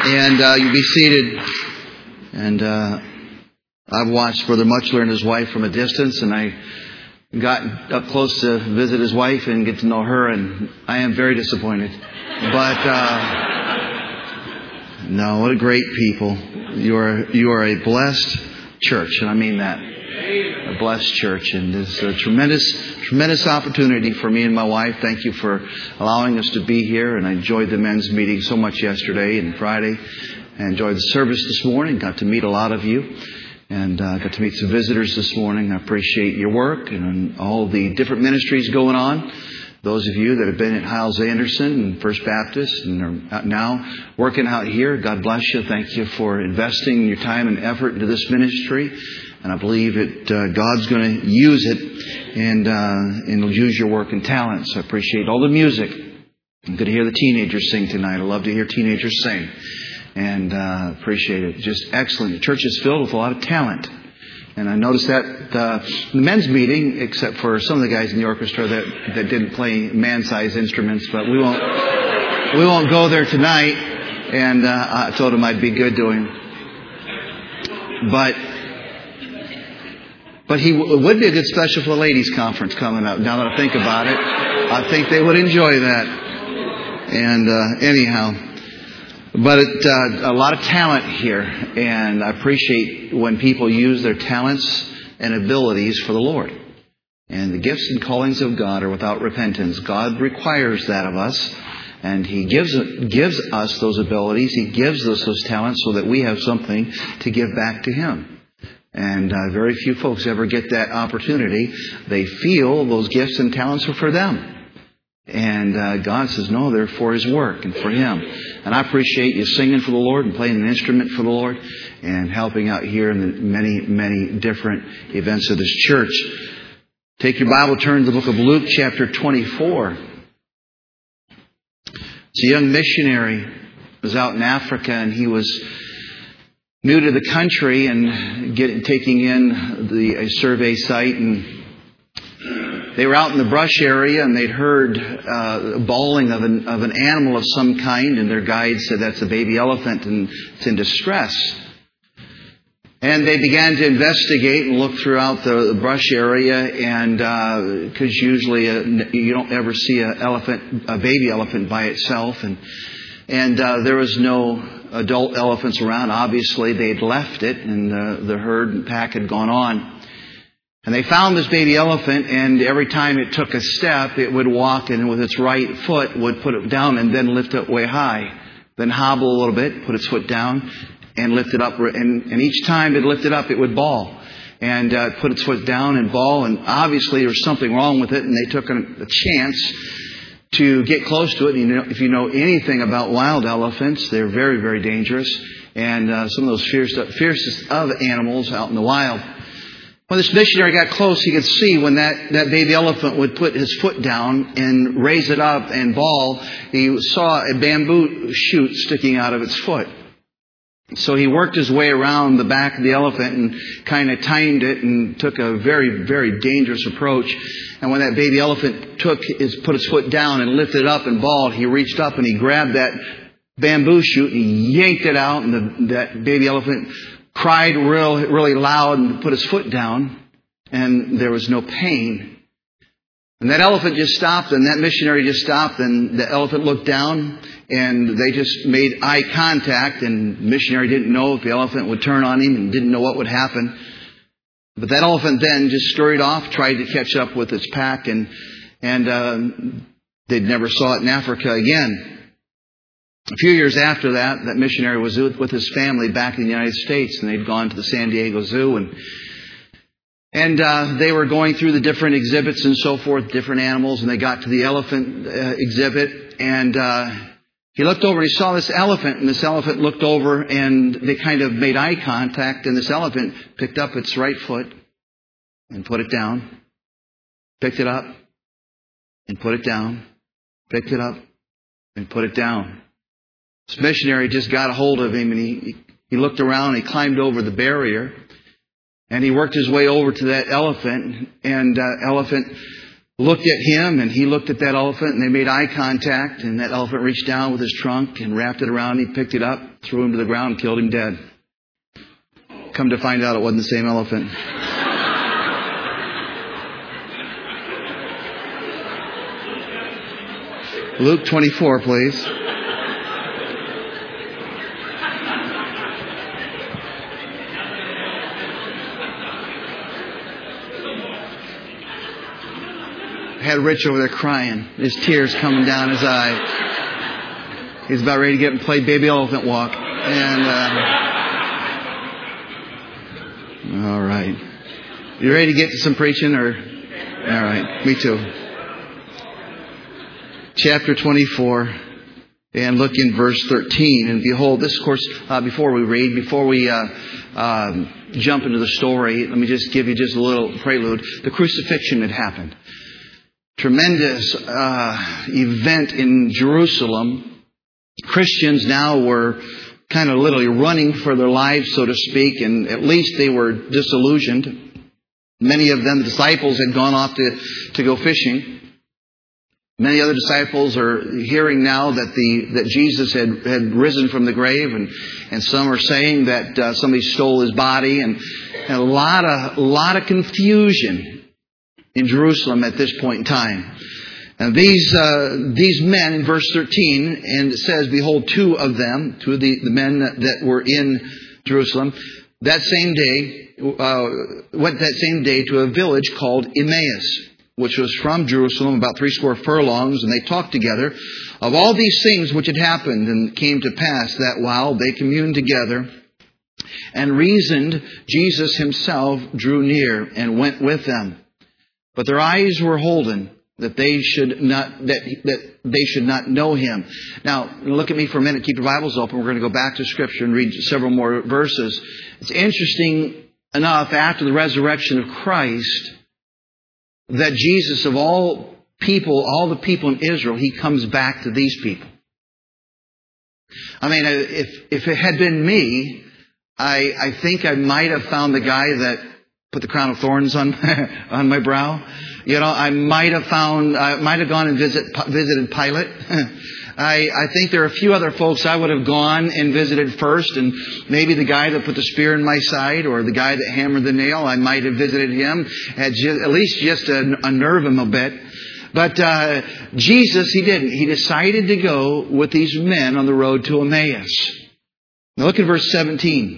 And you be seated. And I've watched Brother Muchler and his wife from a distance, and I got up close to visit his wife and get to know her, and I am very disappointed. But no, what a great people. You are a blessed church, and I mean that. A blessed church, and it's a tremendous opportunity for me and my wife. Thank you for allowing us to be here, and I enjoyed the men's meeting so much yesterday and Friday. I enjoyed the service this morning, got to meet a lot of you, and got to meet some visitors this morning. I appreciate your work and all the different ministries going on. Those of you that have been at Hyles Anderson and First Baptist and are now working out here, God bless you. Thank you for investing your time and effort into this ministry. And I believe that God's going to use it and He'll use your work and talents. I appreciate all the music. I'm good to hear the teenagers sing tonight. I love to hear teenagers sing. And appreciate it. Just excellent. The church is filled with a lot of talent. And I noticed that the men's meeting, except for some of the guys in the orchestra that didn't play man-sized instruments, but we won't go there tonight. And I told them I'd be good to him. But it would be a good special for the ladies' conference coming up. Now that I think about it, I think they would enjoy that. And anyhow, but a lot of talent here, and I appreciate when people use their talents and abilities for the Lord. And the gifts and callings of God are without repentance. God requires that of us, and He gives us those abilities. He gives us those talents so that we have something to give back to Him. And very few folks ever get that opportunity. They feel those gifts and talents are for them. And God says, no, they're for His work and for Him. And I appreciate you singing for the Lord and playing an instrument for the Lord and helping out here in the many different events of this church. Take your Bible, turn to the book of Luke, chapter 24. It's a young missionary who was out in Africa, and he was new to the country and taking in a survey site, and they were out in the brush area, and they'd heard bawling of an animal of some kind, and their guide said that's a baby elephant and it's in distress. And they began to investigate and look throughout the brush area, and because usually you don't ever see a baby elephant by itself, and there was no adult elephants around. Obviously, they'd left it, and the herd and pack had gone on. And they found this baby elephant, and every time it took a step, it would walk, and with its right foot would put it down and then lift it way high. Then hobble a little bit, put its foot down, and lift it up. And each time it lifted up, it would bawl. And put its foot down and bawl. And obviously there was something wrong with it, and they took a chance to get close to it. If you know anything about wild elephants, they're very, very dangerous. And some of those fiercest of animals out in the wild. When this missionary got close, he could see when that baby elephant would put his foot down and raise it up and bawl, he saw a bamboo shoot sticking out of its foot. So he worked his way around the back of the elephant and kind of timed it and took a very, very dangerous approach. And when that baby elephant put its foot down and lifted up and bawled, he reached up and he grabbed that bamboo shoot and he yanked it out, and that baby elephant cried really loud and put his foot down, and there was no pain. And that elephant just stopped, and that missionary just stopped, and the elephant looked down, and they just made eye contact, and the missionary didn't know if the elephant would turn on him and didn't know what would happen. But that elephant then just scurried off, tried to catch up with its pack, and they never saw it in Africa again. A few years after that missionary was with his family back in the United States, and they'd gone to the San Diego Zoo, and they were going through the different exhibits and so forth, different animals, and they got to the elephant exhibit, and he looked over and he saw this elephant, and this elephant looked over, and they kind of made eye contact, and this elephant picked up its right foot and put it down, picked it up and put it down, picked it up and put it down. This missionary just got a hold of him, and he looked around, he climbed over the barrier, and he worked his way over to that elephant, and elephant looked at him, and he looked at that elephant, and they made eye contact, and that elephant reached down with his trunk and wrapped it around. He picked it up, threw him to the ground, and killed him dead. Come to find out, it wasn't the same elephant. Luke 24, please. Had Rich over there crying, his tears coming down his eye. He's about ready to get and play Baby Elephant Walk. And all right, you ready to get to some preaching, or all right? Me too. Chapter 24, and look in verse 13. And behold, this, of course, before we jump into the story, let me just give you just a little prelude. The crucifixion had happened. Tremendous event in Jerusalem. Christians now were kind of literally running for their lives, so to speak, and at least they were disillusioned. Many of them, the disciples, had gone off to go fishing. Many other disciples are hearing now that Jesus had risen from the grave, and some are saying that somebody stole his body, and a lot of confusion in Jerusalem at this point in time. And these men in verse 13, and it says, behold, two of the men that were in Jerusalem, went that same day to a village called Emmaus, which was from Jerusalem about 80 furlongs, and they talked together of all these things which had happened, and came to pass that while they communed together and reasoned, Jesus himself drew near and went with them. But their eyes were holden, that they should not know him. Now, look at me for a minute. Keep your Bibles open. We're going to go back to Scripture and read several more verses. It's interesting enough, after the resurrection of Christ, that Jesus, of all the people in Israel, he comes back to these people. I mean, if it had been me, I think I might have found the guy that put the crown of thorns on my brow. You know, I might have gone and visited Pilate. I think there are a few other folks I would have gone and visited first, and maybe the guy that put the spear in my side, or the guy that hammered the nail, I might have visited him, at least just to unnerve him a bit. But Jesus, he didn't. He decided to go with these men on the road to Emmaus. Now look at verse 17.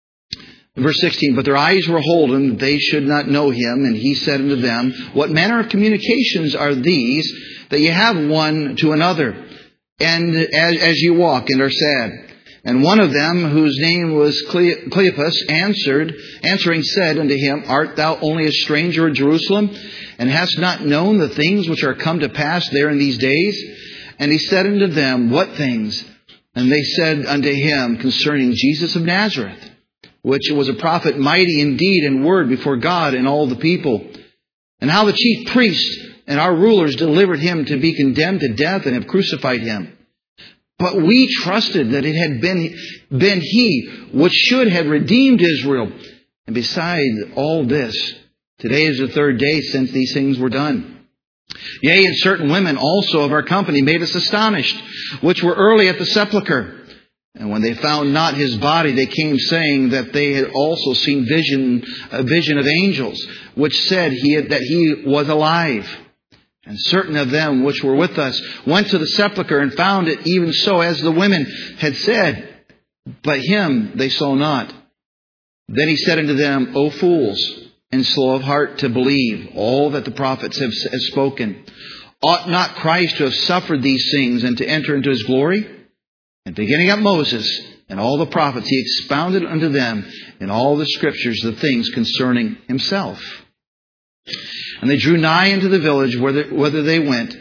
Verse 16, but their eyes were holden, they should not know him. And he said unto them, what manner of communications are these that ye have one to another, and as you walk and are sad? And one of them, whose name was Cleopas, answering said unto him, art thou only a stranger in Jerusalem, and hast not known the things which are come to pass there in these days? And he said unto them, what things? And they said unto him, concerning Jesus of Nazareth, which was a prophet mighty in deed and word before God and all the people, and how the chief priests and our rulers delivered him to be condemned to death and have crucified him. But we trusted that it had been he which should have redeemed Israel. And beside all this, today is the third day since these things were done. Yea, and certain women also of our company made us astonished, which were early at the sepulchre. And when they found not his body, they came saying that they had also seen a vision of angels, which said that he was alive. And certain of them which were with us went to the sepulchre and found it even so as the women had said, but him they saw not. Then he said unto them, O fools, and slow of heart to believe all that the prophets have spoken. Ought not Christ to have suffered these things and to enter into his glory? And beginning at Moses and all the prophets, he expounded unto them in all the Scriptures the things concerning himself. And they drew nigh unto the village whither they went.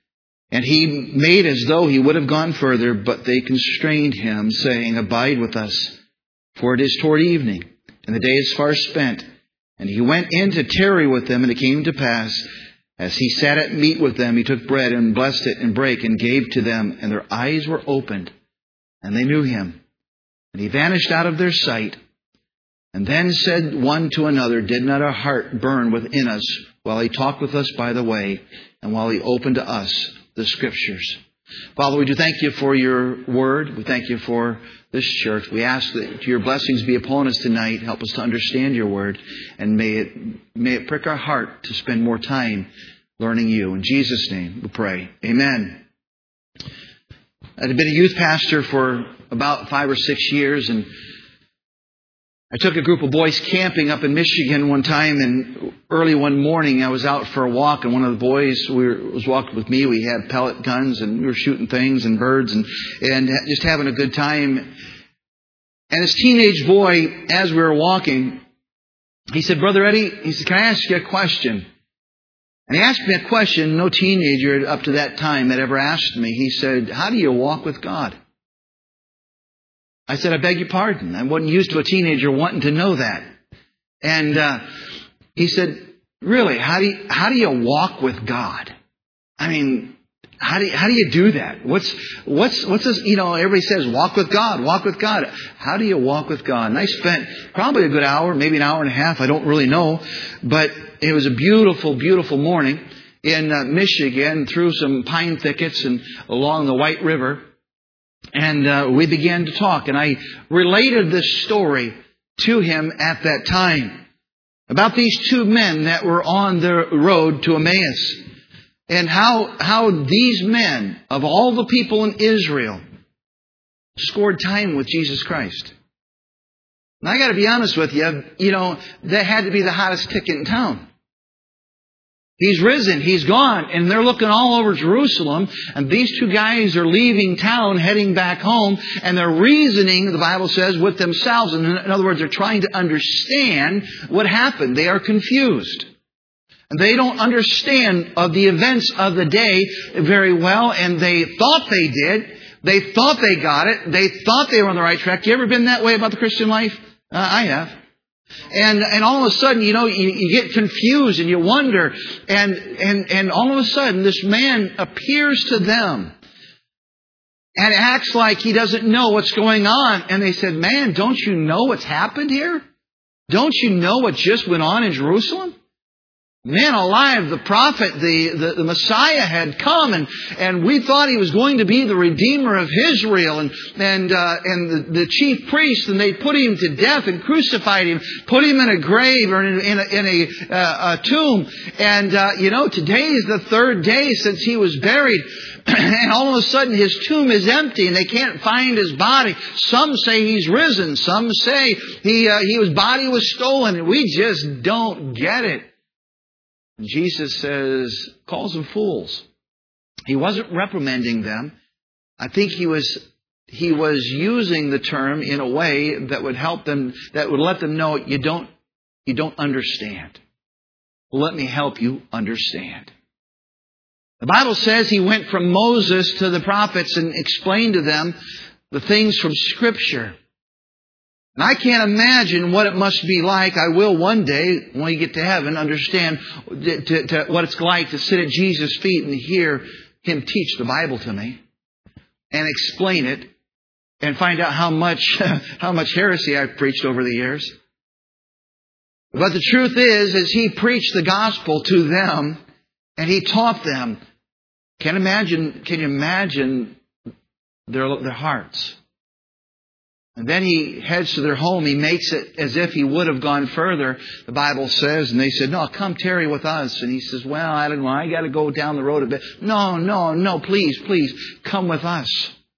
And he made as though he would have gone further, but they constrained him, saying, abide with us, for it is toward evening, and the day is far spent. And he went in to tarry with them, and it came to pass, as he sat at meat with them, he took bread and blessed it and brake and gave to them, and their eyes were opened. And they knew him. And he vanished out of their sight. And then said one to another, did not our heart burn within us while He talked with us by the way, and while He opened to us the Scriptures. Father, we do thank You for Your Word. We thank You for this church. We ask that Your blessings be upon us tonight. Help us to understand Your Word, and may it prick our heart to spend more time learning You. In Jesus' name we pray. Amen. I'd been a youth pastor for about 5 or 6 years, and I took a group of boys camping up in Michigan one time, and early one morning I was out for a walk, and one of the boys was walking with me. We had pellet guns, and we were shooting things and birds and just having a good time. And this teenage boy, as we were walking, he said, "Brother Eddie," he said, "can I ask you a question?" And he asked me a question no teenager up to that time had ever asked me. He said, "How do you walk with God?" I said, "I beg your pardon. I wasn't used to a teenager wanting to know that." And he said, "Really, how do you walk with God? I mean, how do you do that? What's this? You know, everybody says walk with God, walk with God. How do you walk with God?" And I spent probably a good hour, maybe an hour and a half. I don't really know, but it was a beautiful, beautiful morning in Michigan, through some pine thickets and along the White River. And we began to talk, and I related this story to him at that time about these two men that were on the road to Emmaus, and how these men, of all the people in Israel, scored time with Jesus Christ. And I got to be honest with you, that had to be the hottest ticket in town. He's risen, He's gone, and they're looking all over Jerusalem, and these two guys are leaving town, heading back home, and they're reasoning, the Bible says, with themselves. In other words, they're trying to understand what happened. They are confused. And they don't understand of the events of the day very well, and they thought they did. They thought they got it. They thought they were on the right track. You ever been that way about the Christian life? I have. And all of a sudden, you get confused and you wonder, and all of a sudden this man appears to them and acts like he doesn't know what's going on. And they said, "Man, don't you know what's happened here? Don't you know what just went on in Jerusalem? Man alive, the prophet, the Messiah had come, and we thought He was going to be the Redeemer of Israel, and the chief priests, and they put Him to death and crucified Him, put Him in a grave or in a tomb. And today is the third day since He was buried, and all of a sudden His tomb is empty, and they can't find His body. Some say He's risen, some say His body was stolen, and we just don't get it." Jesus calls them fools. He wasn't reprimanding them. I think he was using the term in a way that would help them, that would let them know you don't understand. Let me help you understand. The Bible says He went from Moses to the prophets and explained to them the things from Scripture. And I can't imagine what it must be like. I will one day, when we get to heaven, understand what it's like to sit at Jesus' feet and hear Him teach the Bible to me and explain it and find out how much heresy I've preached over the years. But the truth is, as He preached the gospel to them and He taught them, can you imagine their hearts? And then He heads to their home. He makes it as if He would have gone further, the Bible says. And they said, "No, come tarry with us." And He says, "Well, I don't know. I got to go down the road a bit." No, please, come with us.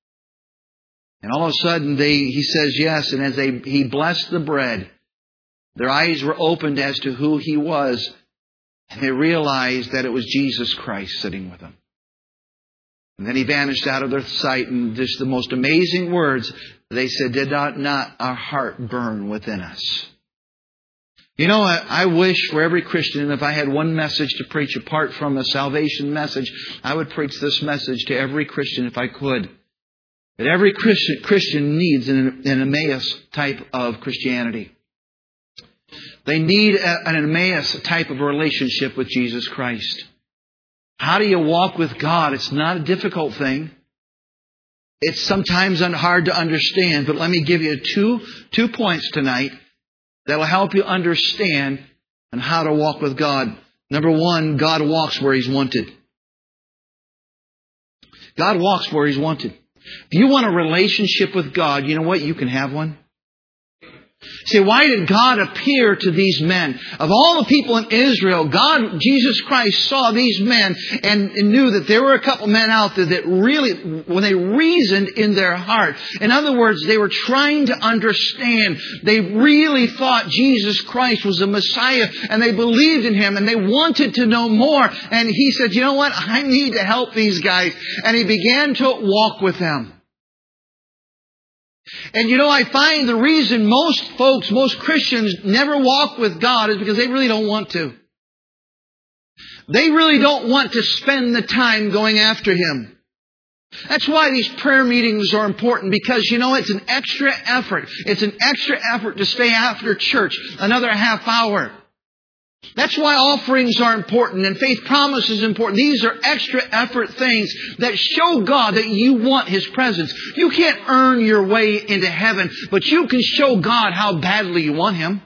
And all of a sudden, He says yes. And as He blessed the bread, their eyes were opened as to who He was. And they realized that it was Jesus Christ sitting with them. And then He vanished out of their sight. And just the most amazing words, they said, "Did not our heart burn within us?" I wish for every Christian, and if I had one message to preach apart from a salvation message, I would preach this message to every Christian if I could. That every Christian needs an Emmaus type of Christianity. They need an Emmaus type of relationship with Jesus Christ. How do you walk with God? It's not a difficult thing. It's sometimes hard to understand, but let me give you two points tonight that will help you understand and how to walk with God. Number one, God walks where He's wanted. God walks where He's wanted. If you want a relationship with God, you know what? You can have one. See, why did God appear to these men? Of all the people in Israel, God, Jesus Christ, saw these men and knew that there were a couple men out there that really, when they reasoned in their heart, in other words, they were trying to understand. They really thought Jesus Christ was the Messiah, and they believed in Him, and they wanted to know more. And He said, you know what? I need to help these guys. And He began to walk with them. And I find the reason most Christians never walk with God is because they really don't want to. They really don't want to spend the time going after Him. That's why these prayer meetings are important, because it's an extra effort. It's an extra effort to stay after church another half hour. That's why offerings are important and faith promise is important. These are extra effort things that show God that you want His presence. You can't earn your way into heaven, but you can show God how badly you want Him.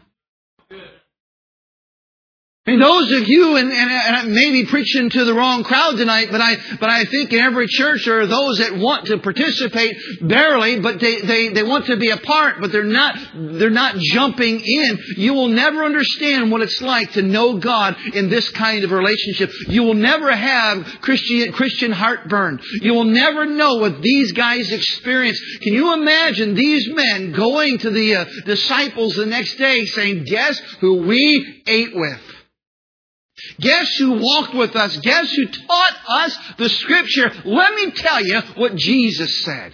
And those of you, and I may be preaching to the wrong crowd tonight, but I think in every church there are those that want to participate barely, but they want to be a part, but they're not jumping in. You will never understand what it's like to know God in this kind of relationship. You will never have Christian heartburn. You will never know what these guys experience. Can you imagine these men going to the disciples the next day saying, "Guess who we ate with? Guess who walked with us? Guess who taught us the Scripture? Let me tell you what Jesus said."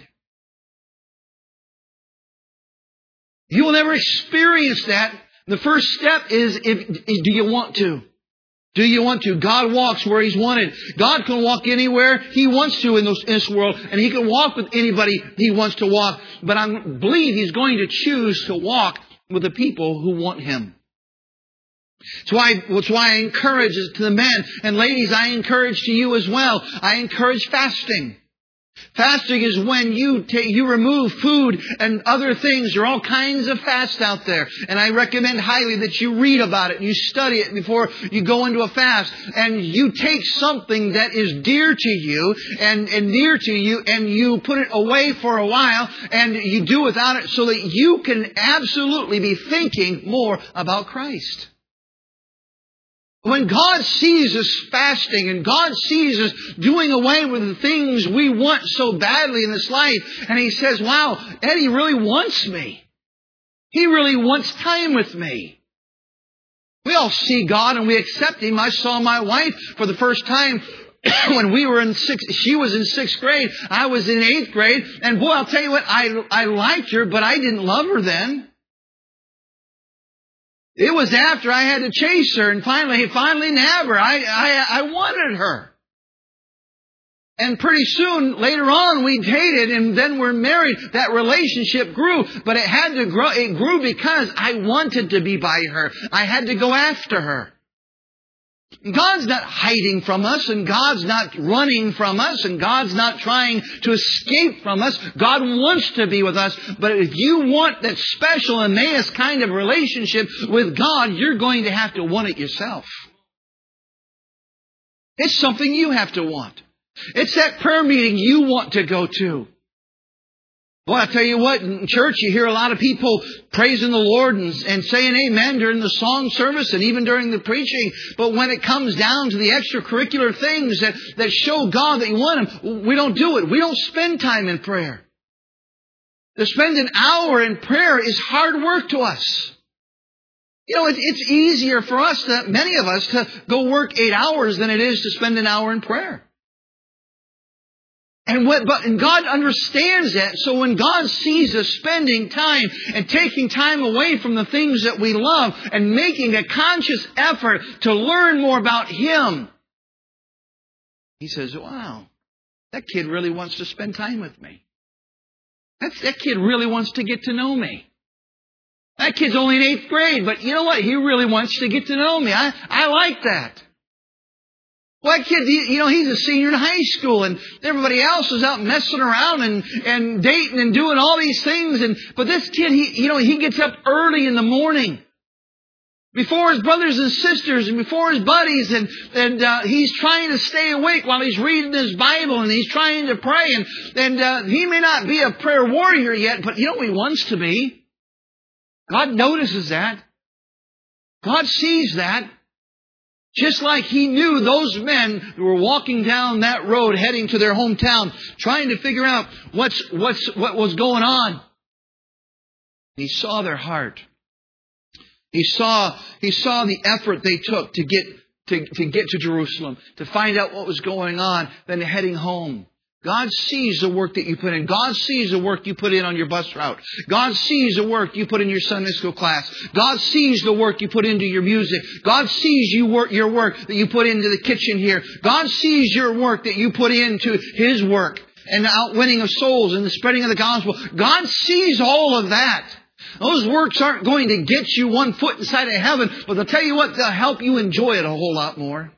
You will never experience that. The first step is do you want to? Do you want to? God walks where He's wanted. God can walk anywhere He wants to in this world, and He can walk with anybody He wants to walk. But I believe He's going to choose to walk with the people who want Him. That's why I encourage to the men and ladies, I encourage to you as well. I encourage fasting. Fasting is when you remove food and other things. There are all kinds of fasts out there. And I recommend highly that you read about it and you study it before you go into a fast. And you take something that is dear to you and near to you, and you put it away for a while, and you do without it so that you can absolutely be thinking more about Christ. When God sees us fasting and God sees us doing away with the things we want so badly in this life, and He says, wow, Eddie really wants me. He really wants time with me. We all see God and we accept Him. I saw my wife for the first time when we were she was in 6th grade. I was in 8th grade. And boy, I'll tell you what, I liked her, but I didn't love her then. It was after I had to chase her and finally nab her. I wanted her. And pretty soon, later on, we dated and then we're married. That relationship grew, but it had to grow. It grew because I wanted to be by her. I had to go after her. God's not hiding from us, and God's not running from us, and God's not trying to escape from us. God wants to be with us. But if you want that special Emmaus kind of relationship with God, you're going to have to want it yourself. It's something you have to want. It's that prayer meeting you want to go to. Well, I tell you what, in church you hear a lot of people praising the Lord and saying amen during the song service and even during the preaching. But when it comes down to the extracurricular things that show God that you want Him, we don't do it. We don't spend time in prayer. To spend an hour in prayer is hard work to us. It's easier for us, many of us, to go work 8 hours than it is to spend an hour in prayer. And God understands that. So when God sees us spending time and taking time away from the things that we love and making a conscious effort to learn more about Him, He says, wow, that kid really wants to spend time with me. That kid really wants to get to know me. That kid's only in 8th grade, but you know what? He really wants to get to know me. I like that. Well, that kid, he's a senior in high school, and everybody else is out messing around and dating and doing all these things. But this kid, he gets up early in the morning before his brothers and sisters and before his buddies, and he's trying to stay awake while he's reading his Bible, and he's trying to pray, and he may not be a prayer warrior yet, but you know what he wants to be. God notices that. God sees that. Just like he knew those men who were walking down that road heading to their hometown, trying to figure out what was going on. He saw their heart. He saw the effort they took to get to Jerusalem, to find out what was going on, then heading home. God sees the work that you put in. God sees the work you put in on your bus route. God sees the work you put in your Sunday school class. God sees the work you put into your music. God sees your work that you put into the kitchen here. God sees your work that you put into His work and the outwinning of souls and the spreading of the gospel. God sees all of that. Those works aren't going to get you one foot inside of heaven, but they'll tell you what, they'll help you enjoy it a whole lot more.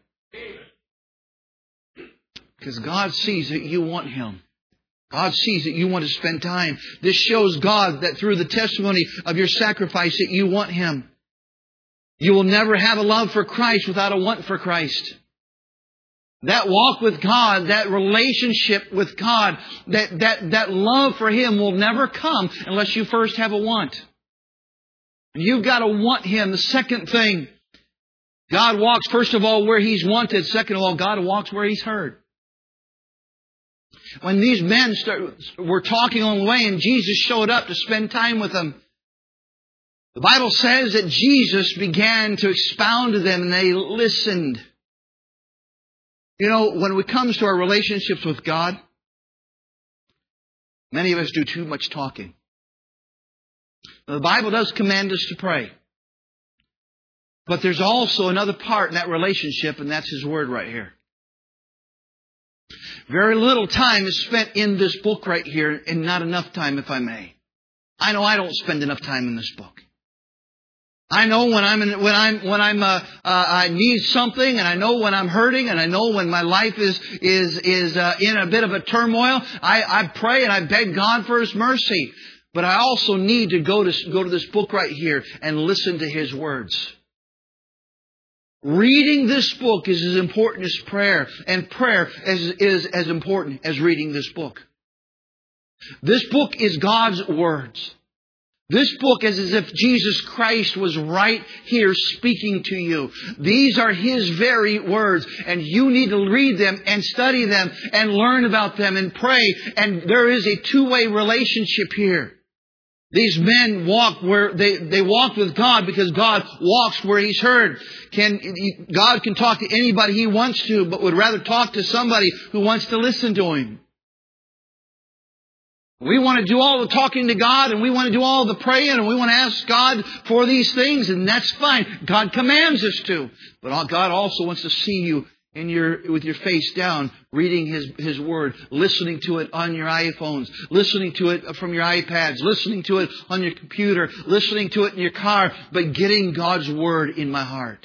Because God sees that you want Him. God sees that you want to spend time. This shows God that through the testimony of your sacrifice that you want Him. You will never have a love for Christ without a want for Christ. That walk with God, that relationship with God, that love for Him will never come unless you first have a want. You've got to want Him. The second thing, God walks first of all where He's wanted. Second of all, God walks where He's heard. When these men were talking on the way and Jesus showed up to spend time with them, the Bible says that Jesus began to expound to them and they listened. You know, when it comes to our relationships with God, many of us do too much talking. Now, the Bible does command us to pray. But there's also another part in that relationship, and that's His Word right here. Very little time is spent in this book right here, and not enough time, if I may. I know I don't spend enough time in this book. I know when I need something, and I know when I'm hurting, and I know when my life is in a bit of a turmoil. I pray and I beg God for His mercy. But I also need to go to this book right here and listen to His words. Reading this book is as important as prayer, and prayer is as important as reading this book. This book is God's words. This book is as if Jesus Christ was right here speaking to you. These are His very words, and you need to read them and study them and learn about them and pray. And there is a two-way relationship here. These men walked where they walked with God because God walks where He's heard. God can talk to anybody He wants to, but would rather talk to somebody who wants to listen to Him. We want to do all the talking to God, and we want to do all the praying, and we want to ask God for these things, and that's fine. God commands us to. But God also wants to see you with your face down, reading His Word, listening to it on your iPhones, listening to it from your iPads, listening to it on your computer, listening to it in your car, but getting God's Word in my heart.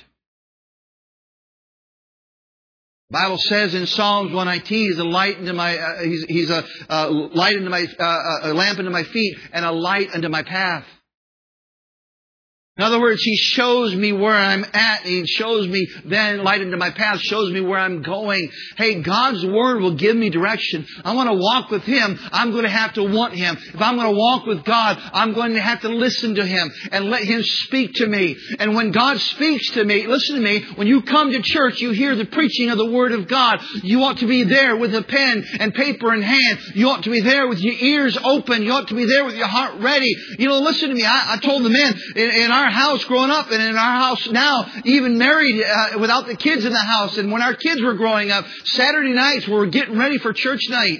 The Bible says in Psalms 119, He's a light into my, He's a light into my, a lamp into my feet, and a light unto my path. In other words, He shows me where I'm at. He shows me then light into my path, shows me where I'm going. Hey, God's Word will give me direction. I want to walk with Him. I'm going to have to want Him. If I'm going to walk with God, I'm going to have to listen to Him and let Him speak to me. And when God speaks to me, listen to me, when you come to church, you hear the preaching of the Word of God. You ought to be there with a pen and paper in hand. You ought to be there with your ears open. You ought to be there with your heart ready. You know, listen to me. I told the men in our house growing up, and in our house now, even married without the kids in the house, and when our kids were growing up, Saturday nights we were getting ready for church night.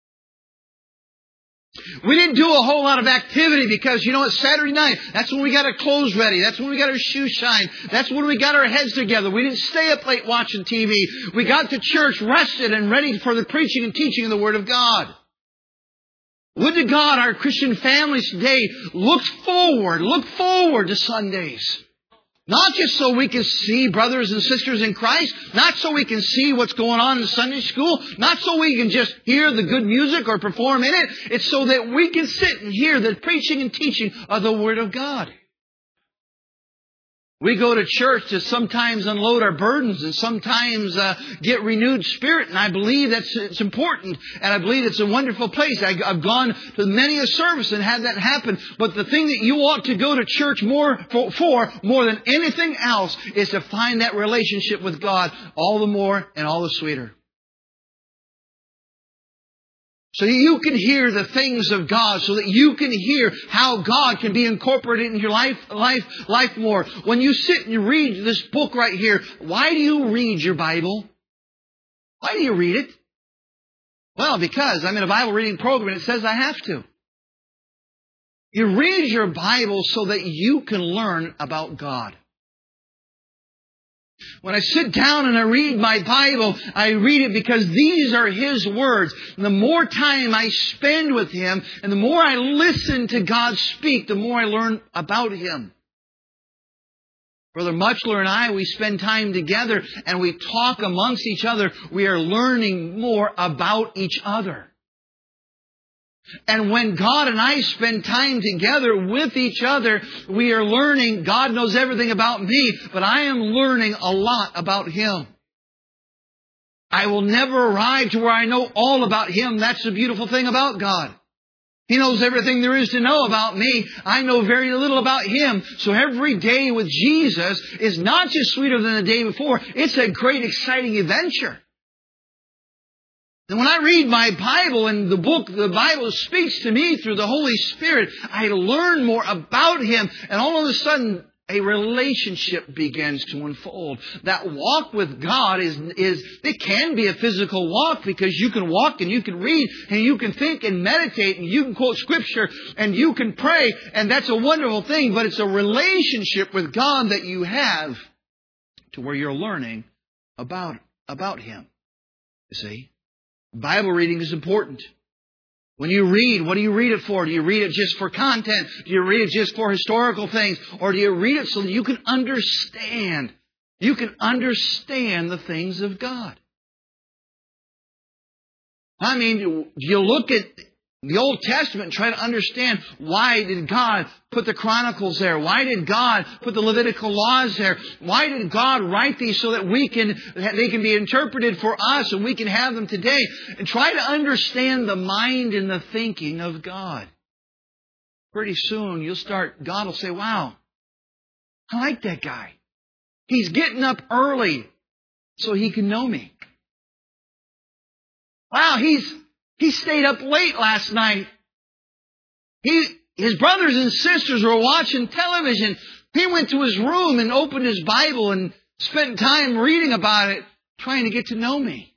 We didn't do a whole lot of activity because, you know what, Saturday night, that's when we got our clothes ready. That's when we got our shoes shined. That's when we got our heads together. We didn't stay up late watching TV. We got to church rested and ready for the preaching and teaching of the Word of God. Would to God our Christian families today look forward to Sundays. Not just so we can see brothers and sisters in Christ, not so we can see what's going on in Sunday school, not so we can just hear the good music or perform in it. It's so that we can sit and hear the preaching and teaching of the Word of God. We go to church to sometimes unload our burdens and sometimes get renewed spirit. And I believe it's important. And I believe it's a wonderful place. I've gone to many a service and had that happen. But the thing that you ought to go to church more than anything else is to find that relationship with God all the more and all the sweeter. So that you can hear the things of God, so that you can hear how God can be incorporated in your life more. When you sit and you read this book right here, why do you read your Bible? Why do you read it? Well, because I'm in a Bible reading program and it says I have to. You read your Bible so that you can learn about God. When I sit down and I read my Bible, I read it because these are His words. And the more time I spend with Him and the more I listen to God speak, the more I learn about Him. Brother Muchler and I, we spend time together and we talk amongst each other. We are learning more about each other. And when God and I spend time together with each other, we are learning. God knows everything about me, but I am learning a lot about Him. I will never arrive to where I know all about Him. That's the beautiful thing about God. He knows everything there is to know about me. I know very little about Him. So every day with Jesus is not just sweeter than the day before. It's a great, exciting adventure. And when I read my Bible and the Bible speaks to me through the Holy Spirit, I learn more about Him. And all of a sudden, a relationship begins to unfold. That walk with God it can be a physical walk because you can walk and you can read and you can think and meditate and you can quote Scripture and you can pray. And that's a wonderful thing. But it's a relationship with God that you have to where you're learning about Him. You see? Bible reading is important. When you read, what do you read it for? Do you read it just for content? Do you read it just for historical things? Or do you read it so that you can understand? You can understand the things of God. I mean, you look at the Old Testament and try to understand why did God put the Chronicles there? Why did God put the Levitical laws there? Why did God write these so that they can be interpreted for us and we can have them today? And try to understand the mind and the thinking of God. Pretty soon God will say, wow, I like that guy. He's getting up early so he can know me. Wow, he stayed up late last night. His brothers and sisters were watching television. He went to his room and opened his Bible and spent time reading about it, trying to get to know me.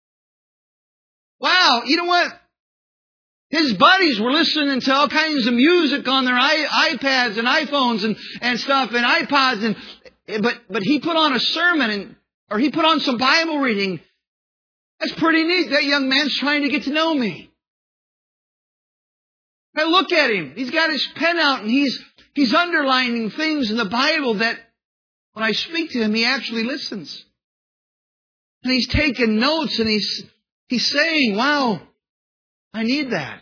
Wow, you know what? His buddies were listening to all kinds of music on their iPads and iPhones and stuff and iPods. But he put on a sermon or he put on some Bible reading. That's pretty neat. That young man's trying to get to know me. I look at him. He's got his pen out and he's underlining things in the Bible that when I speak to him, he actually listens. And he's taking notes and he's saying, wow, I need that.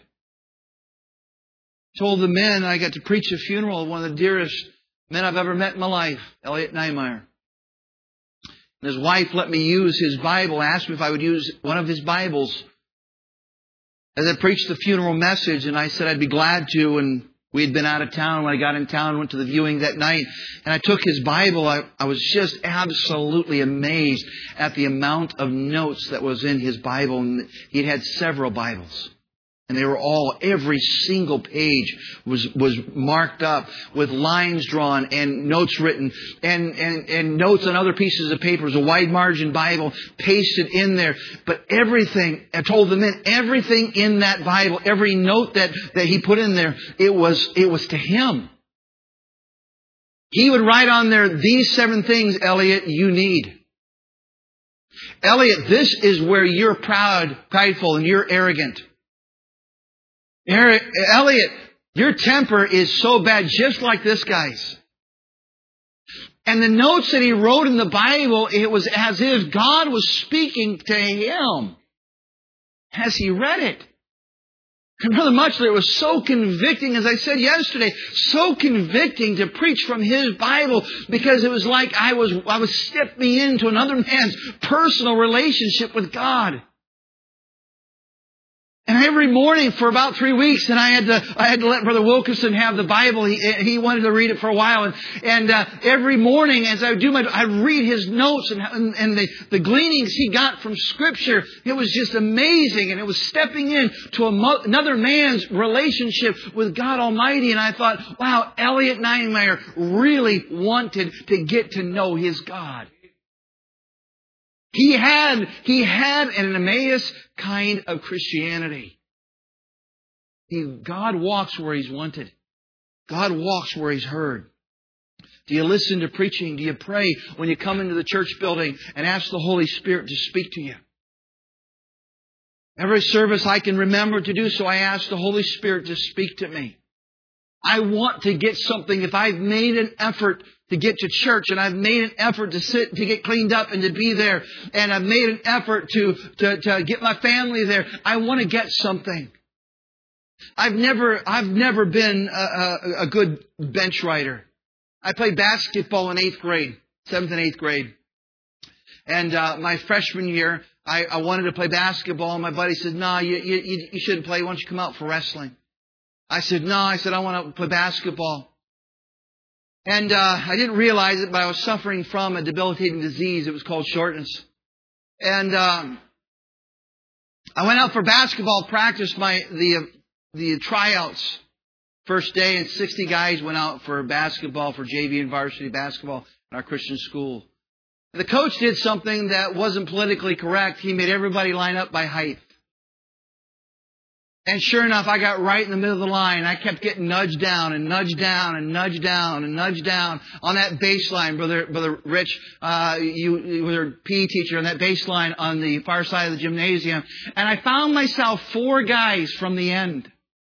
Told the men I got to preach a funeral of one of the dearest men I've ever met in my life, Elliot Niemeyer. And his wife let me use his Bible, asked me if I would use one of his Bibles. As I preached the funeral message, and I said I'd be glad to, and we had been out of town. When I got in town, went to the viewing that night, and I took his Bible. I was just absolutely amazed at the amount of notes that was in his Bible. And he'd had several Bibles. And they were every single page was marked up with lines drawn and notes written and notes on other pieces of paper. It was a wide margin Bible pasted in there. But everything, I told the men, everything in that Bible, every note that he put in there, it was to him. He would write on there, these 7 things, Elliot, you need. Elliot, this is where you're prideful and you're arrogant. Elliot, your temper is so bad, just like this guy's. And the notes that he wrote in the Bible, it was as if God was speaking to him as he read it. And Brother Muchler, it was so convicting, as I said yesterday, so convicting to preach from his Bible, because it was like I was stepping into another man's personal relationship with God. And every morning for about 3 weeks, and I had to let Brother Wilkerson have the Bible. He wanted to read it for a while, and every morning as I would I'd read his notes and the gleanings he got from Scripture. It was just amazing, and it was stepping in to another man's relationship with God Almighty. And I thought, wow, Elliot Ninemeier really wanted to get to know his God. He had an Emmaus kind of Christianity. God walks where He's wanted. God walks where He's heard. Do you listen to preaching? Do you pray when you come into the church building and ask the Holy Spirit to speak to you? Every service I can remember to do so, I ask the Holy Spirit to speak to me. I want to get something. If I've made an effort to get to church, and I've made an effort to get cleaned up and to be there, and I've made an effort to get my family there, I want to get something. I've never been a good bench rider. I played basketball in 8th grade, 7th and 8th grade. And my freshman year, I wanted to play basketball, and my buddy said, "No, you shouldn't play. Why don't you come out for wrestling?" I said, "No." I said, "I want to play basketball." And I didn't realize it, but I was suffering from a debilitating disease. It was called shortness. And I went out for basketball practice, the tryouts. First day, and 60 guys went out for basketball, for JV and varsity basketball in our Christian school. The coach did something that wasn't politically correct. He made everybody line up by height. And sure enough, I got right in the middle of the line. I kept getting nudged down and nudged down and nudged down and nudged down on that baseline. Brother Rich, you were a PE teacher on that baseline on the far side of the gymnasium. And I found myself 4 guys from the end.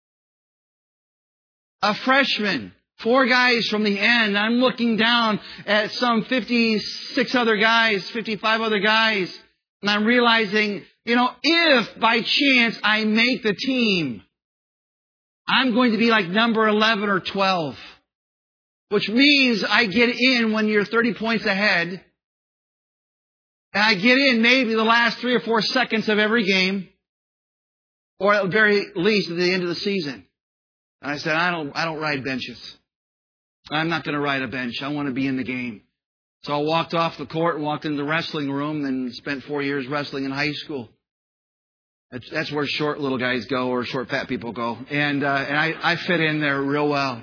A freshman, 4 guys from the end. I'm looking down at some 56 other guys, 55 other guys. And I'm realizing, if by chance I make the team, I'm going to be like number 11 or 12. Which means I get in when you're 30 points ahead. And I get in maybe the last 3 or 4 seconds of every game. Or at the very least at the end of the season. And I said, I don't ride benches. I'm not going to ride a bench. I want to be in the game. So I walked off the court and walked into the wrestling room and spent 4 years wrestling in high school. That's where short little guys go, or short fat people go. And I fit in there real well.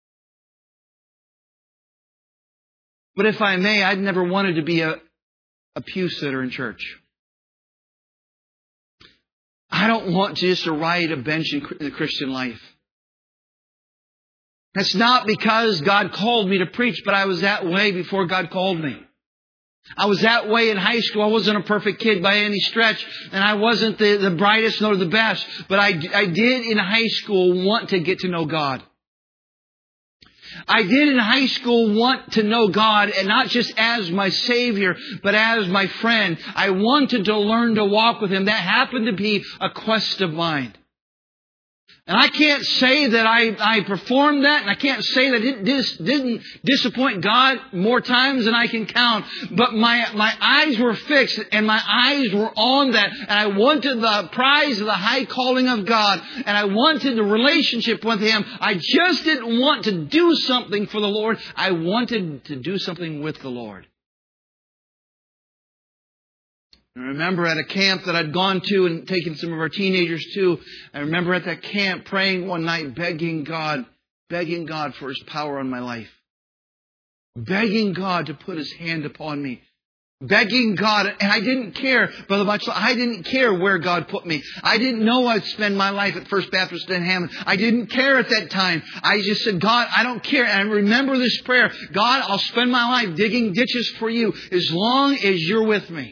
But if I may, I'd never wanted to be a pew sitter in church. I don't want just to ride a bench in the Christian life. That's not because God called me to preach, but I was that way before God called me. I was that way in high school. I wasn't a perfect kid by any stretch, and I wasn't the brightest nor the best. But I did in high school want to get to know God. I did in high school want to know God, and not just as my Savior, but as my friend. I wanted to learn to walk with Him. That happened to be a quest of mine. And I can't say that I performed that, and I can't say that it didn't disappoint God more times than I can count. But my eyes were fixed, and my eyes were on that. And I wanted the prize of the high calling of God, and I wanted the relationship with Him. I just didn't want to do something for the Lord. I wanted to do something with the Lord. I remember at a camp that I'd gone to and taken some of our teenagers to. I remember at that camp praying one night, begging God for His power on my life. Begging God to put His hand upon me. Begging God, and I didn't care, Brother Muchler, I didn't care where God put me. I didn't know I'd spend my life at First Baptist in Hammond. I didn't care at that time. I just said, God, I don't care. And I remember this prayer, God, I'll spend my life digging ditches for You as long as You're with me.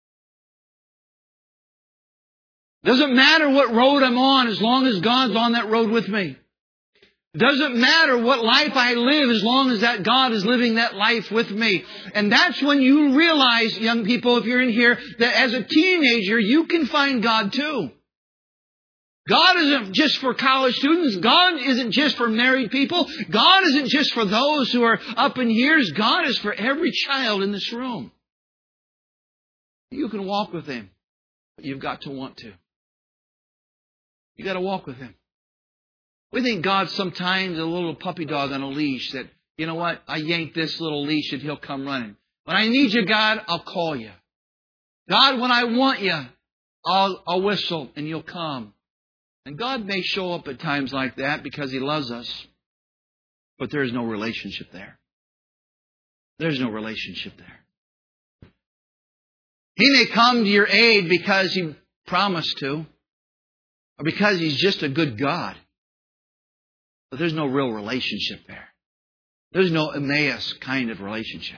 Doesn't matter what road I'm on as long as God's on that road with me. Doesn't matter what life I live as long as that God is living that life with me. And that's when you realize, young people, if you're in here, that as a teenager, you can find God too. God isn't just for college students. God isn't just for married people. God isn't just for those who are up in years. God is for every child in this room. You can walk with Him, but you've got to want to. You've got to walk with Him. We think God's sometimes a little puppy dog on a leash that, you know what, I yank this little leash and He'll come running. When I need you, God, I'll call you. God, when I want you, I'll whistle and you'll come. And God may show up at times like that because He loves us, but there is no relationship there. There's no relationship there. He may come to your aid because He promised to, or because He's just a good God. But there's no real relationship there. There's no Emmaus kind of relationship.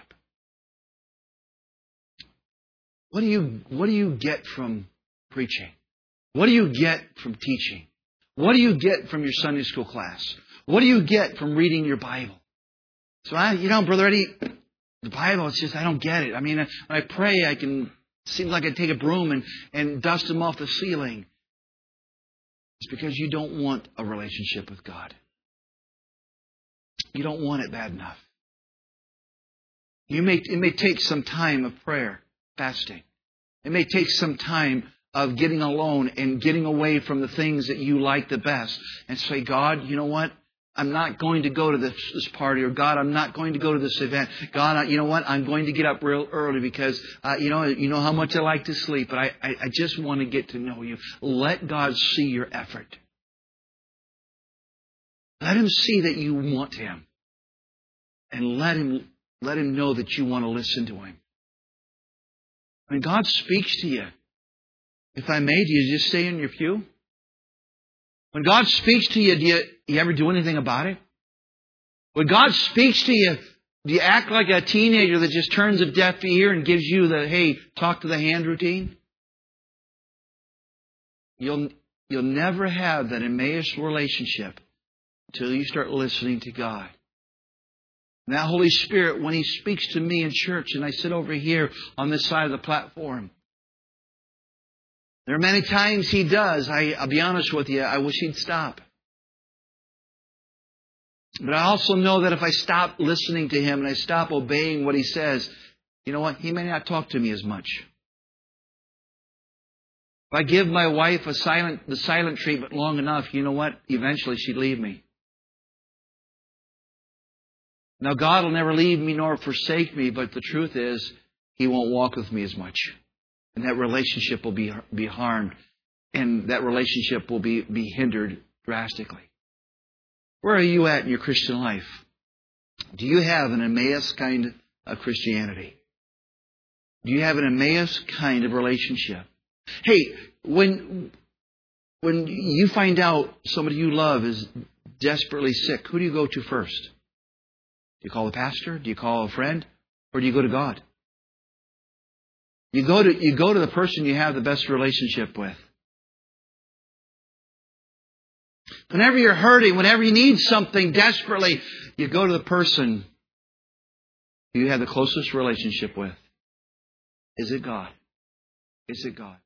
What do you get from preaching? What do you get from teaching? What do you get from your Sunday school class? What do you get from reading your Bible? So Brother Eddie, the Bible, it's just, I don't get it. I mean, when I pray, seems like I take a broom and dust them off the ceiling. It's because you don't want a relationship with God. You don't want it bad enough. It may take some time of prayer, fasting. It may take some time of getting alone and getting away from the things that you like the best. And say, God, you know what? I'm not going to go to this party. Or God, I'm not going to go to this event. God, you know what? I'm going to get up real early because, you know how much I like to sleep. But I just want to get to know you. Let God see your effort. Let Him see that you want Him. And let Him know that you want to listen to Him. When God speaks to you, if I may, do you just stay in your pew? When God speaks to you, do you ever do anything about it? When God speaks to you, do you act like a teenager that just turns a deaf ear and gives you the, hey, talk to the hand routine? You'll never have that Emmaus relationship until you start listening to God. And that Holy Spirit, when He speaks to me in church and I sit over here on this side of the platform, there are many times He does. I'll be honest with you, I wish He'd stop. But I also know that if I stop listening to Him and I stop obeying what He says, you know what? He may not talk to me as much. If I give my wife the silent treatment long enough, you know what? Eventually she'd leave me. Now, God will never leave me nor forsake me, but the truth is, He won't walk with me as much. And that relationship will be harmed. And that relationship will be hindered drastically. Where are you at in your Christian life? Do you have an Emmaus kind of Christianity? Do you have an Emmaus kind of relationship? Hey, when you find out somebody you love is desperately sick, who do you go to first? Do you call the pastor? Do you call a friend? Or do you go to God? You go to the person you have the best relationship with. Whenever you're hurting, whenever you need something desperately, you go to the person you have the closest relationship with. Is it God? Is it God?